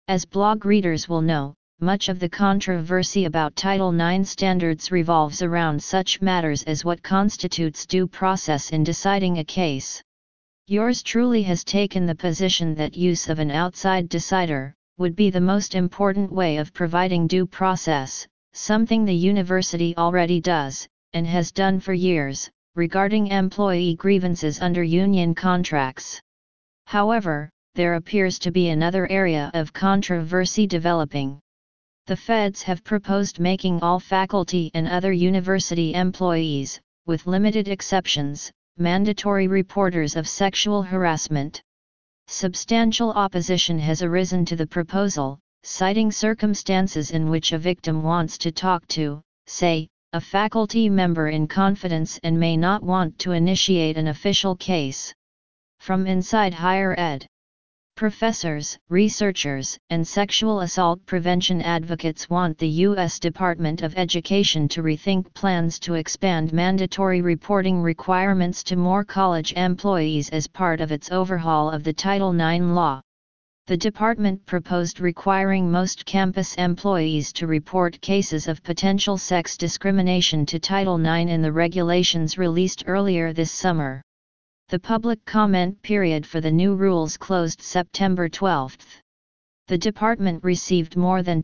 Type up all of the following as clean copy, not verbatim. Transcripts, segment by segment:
As blog readers will know, much of the controversy about Title IX standards revolves around such matters as what constitutes due process in deciding a case. Yours truly has taken the position that use of an outside decider would be the most important way of providing due process, something the university already does, and has done for years, regarding employee grievances under union contracts. However, there appears to be another area of controversy developing. The feds have proposed making all faculty and other university employees, with limited exceptions, mandatory reporters of sexual harassment. Substantial opposition has arisen to the proposal, citing circumstances in which a victim wants to talk to, say, a faculty member in confidence and may not want to initiate an official case. From inside higher ed, professors, researchers, and sexual assault prevention advocates want the U.S. Department of Education to rethink plans to expand mandatory reporting requirements to more college employees as part of its overhaul of the Title IX law. The department proposed requiring most campus employees to report cases of potential sex discrimination to Title IX in the regulations released earlier this summer. The public comment period for the new rules closed September 12. The department received more than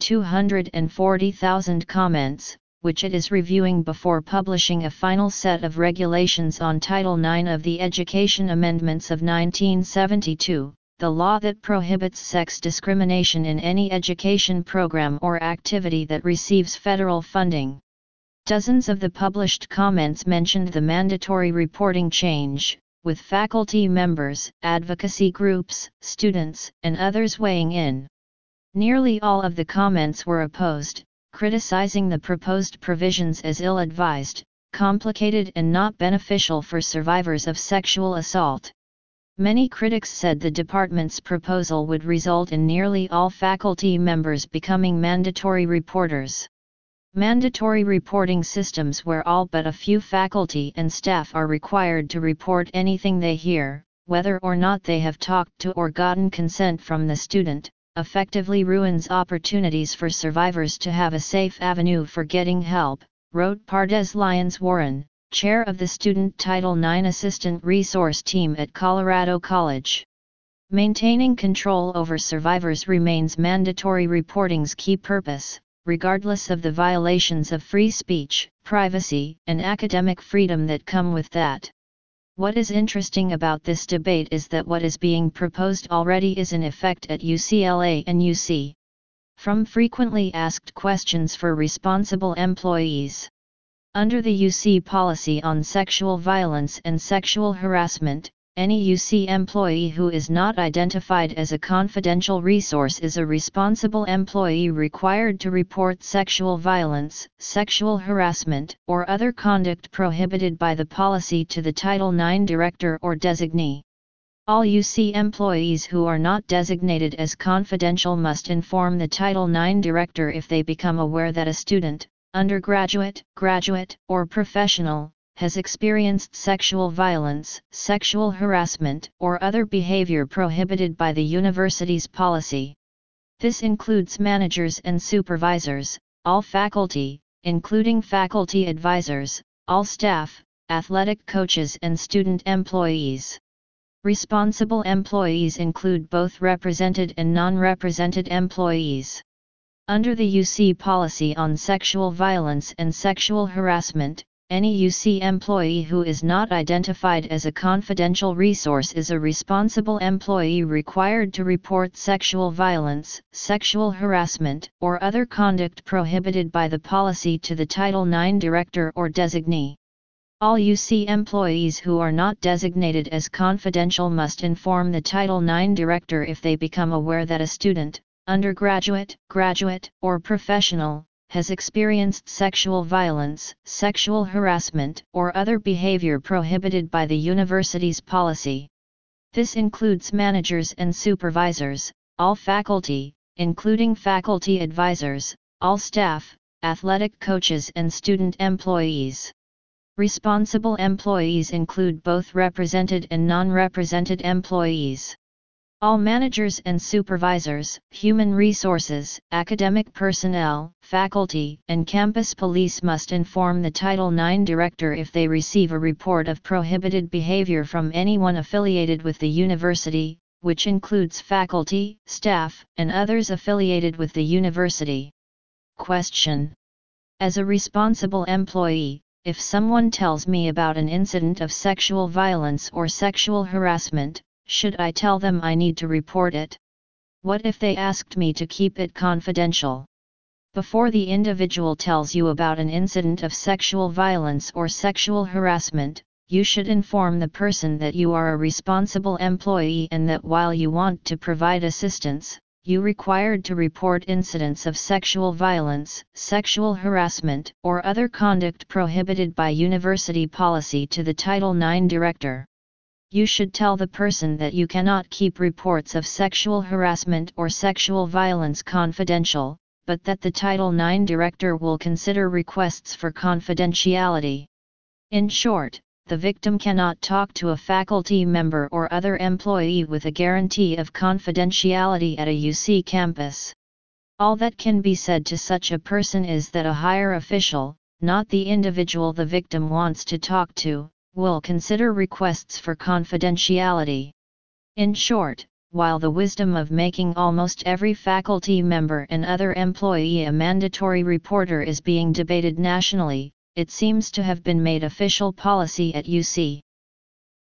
240,000 comments, which it is reviewing before publishing a final set of regulations on Title IX of the Education Amendments of 1972, the law that prohibits sex discrimination in any education program or activity that receives federal funding. Dozens of the published comments mentioned the mandatory reporting change, with faculty members, advocacy groups, students, and others weighing in. Nearly all of the comments were opposed, criticizing the proposed provisions as ill-advised, complicated and not beneficial for survivors of sexual assault. Many critics said the department's proposal would result in nearly all faculty members becoming mandatory reporters. Mandatory reporting systems where all but a few faculty and staff are required to report anything they hear, whether or not they have talked to or gotten consent from the student, effectively ruins opportunities for survivors to have a safe avenue for getting help, wrote Pardes Lyons-Warren, chair of the Student Title IX Assistant Resource Team at Colorado College. Maintaining control over survivors remains mandatory reporting's key purpose, regardless of the violations of free speech, privacy, and academic freedom that come with that. What is interesting about this debate is that what is being proposed already is in effect at UCLA and UC. From frequently asked questions for responsible employees. Under the UC policy on sexual violence and sexual harassment, any UC employee who is not identified as a confidential resource is a responsible employee required to report sexual violence, sexual harassment, or other conduct prohibited by the policy to the Title IX director or designee. All UC employees who are not designated as confidential must inform the Title IX director if they become aware that a student, undergraduate, graduate, or professional, has experienced sexual violence, sexual harassment, or other behavior prohibited by the university's policy. This includes managers and supervisors, all faculty, including faculty advisors, all staff, athletic coaches and student employees. Responsible employees include both represented and non-represented employees. Under the UC policy on sexual violence and sexual harassment, any UC employee who is not identified as a confidential resource is a responsible employee required to report sexual violence, sexual harassment, or other conduct prohibited by the policy to the Title IX director or designee. All UC employees who are not designated as confidential must inform the Title IX director if they become aware that a student, undergraduate, graduate, or professional, has experienced sexual violence, sexual harassment, or other behavior prohibited by the university's policy. This includes managers and supervisors, all faculty, including faculty advisors, all staff, athletic coaches and student employees. Responsible employees include both represented and non-represented employees. All managers and supervisors, human resources, academic personnel, faculty, and campus police must inform the Title IX director if they receive a report of prohibited behavior from anyone affiliated with the university, which includes faculty, staff, and others affiliated with the university. Question. As a responsible employee, if someone tells me about an incident of sexual violence or sexual harassment, should I tell them I need to report it? What if they asked me to keep it confidential? Before the individual tells you about an incident of sexual violence or sexual harassment, you should inform the person that you are a responsible employee and that while you want to provide assistance, you are required to report incidents of sexual violence, sexual harassment, or other conduct prohibited by university policy to the Title IX director. You should tell the person that you cannot keep reports of sexual harassment or sexual violence confidential, but that the Title IX director will consider requests for confidentiality. In short, the victim cannot talk to a faculty member or other employee with a guarantee of confidentiality at a UC campus. All that can be said to such a person is that a higher official, not the individual the victim wants to talk to, will consider requests for confidentiality. In short, while the wisdom of making almost every faculty member and other employee a mandatory reporter is being debated nationally, it seems to have been made official policy at UC.